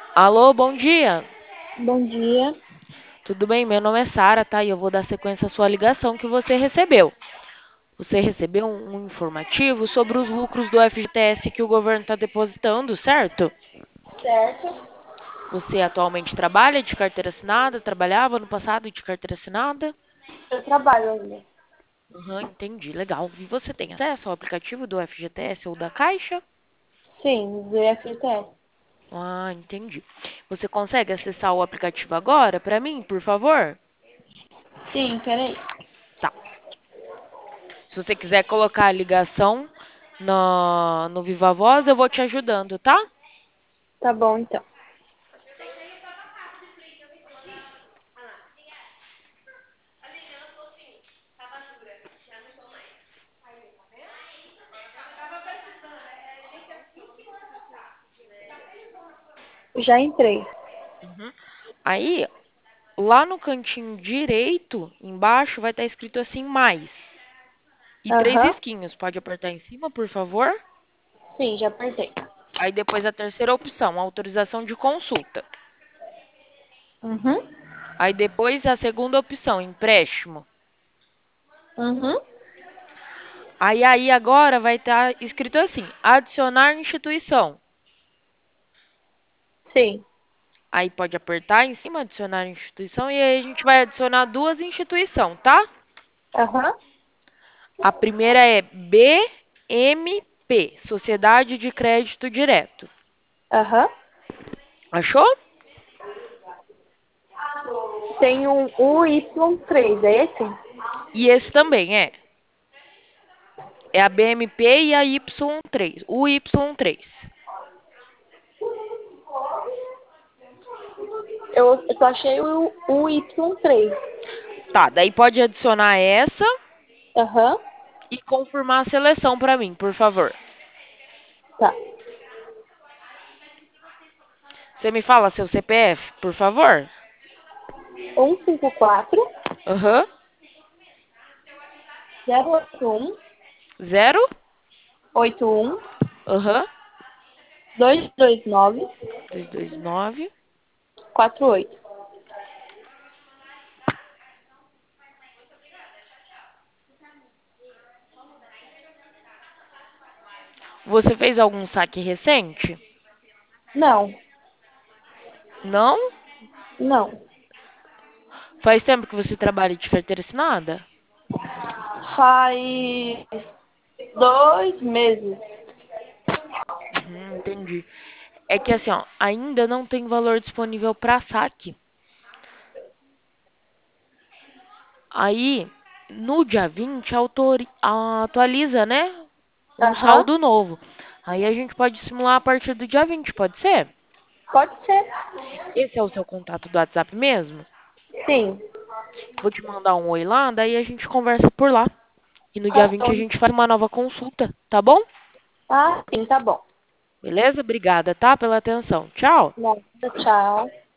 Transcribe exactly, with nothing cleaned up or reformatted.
Alô, bom dia. Bom dia. Tudo bem? Meu nome é Sara, tá? E eu vou dar sequência à sua ligação que você recebeu. Você recebeu um, um informativo sobre os lucros do F G T S que o governo está depositando, certo? Certo. Você atualmente trabalha de carteira assinada? Trabalhava no passado de carteira assinada? Eu trabalho ainda. Aham, entendi, legal. E você tem acesso ao aplicativo do F G T S ou da Caixa? Sim, do F G T S. Ah, entendi. Você consegue acessar o aplicativo agora para mim, por favor? Sim, peraí. Tá. Se você quiser colocar a ligação no, no Viva Voz, eu vou te ajudando, tá? Tá bom, então. Já entrei. Uhum. Aí, lá no cantinho direito, embaixo, vai estar escrito assim, mais. E três Aham. risquinhos. Pode apertar em cima, por favor? Sim, já apertei. Aí depois a terceira opção, autorização de consulta. Uhum. Aí depois a segunda opção, empréstimo. Uhum. Aí aí agora vai estar escrito assim, adicionar instituição. Sim. Aí pode apertar em cima, adicionar instituição, e aí a gente vai adicionar duas instituições, tá? Aham. A primeira é B M P, Sociedade de Crédito Direto. Aham. Achou? Tem um U Y três, é esse? E esse também é. É a B M P e a Y três, o Y três. Eu, eu só achei o U Y três. Tá, daí pode adicionar essa Aham. e confirmar a seleção para mim, por favor. Tá. Você me fala seu C P F, por favor? um cinco quatro, Aham. zero oito um, Zero? oito um, Aham. dois dois nove, Dois dois nove. quatro oito. Você fez algum saque recente? Não, Não? não. Faz tempo que você trabalha de carteira assinada? Faz dois meses. Uhum, entendi. É que assim, ó, ainda não tem valor disponível para saque. Aí, no dia vinte, autori- atualiza, né? Um Aham. saldo novo. Aí a gente pode simular a partir do dia vinte, pode ser? Pode ser. Esse é o seu contato do WhatsApp mesmo? Sim. Vou te mandar um oi lá, daí a gente conversa por lá. E no dia Tá vinte a bom. gente faz uma nova consulta, tá bom? Ah, sim, tá bom. Beleza? Obrigada, tá? Pela atenção. Tchau. Nada, tchau.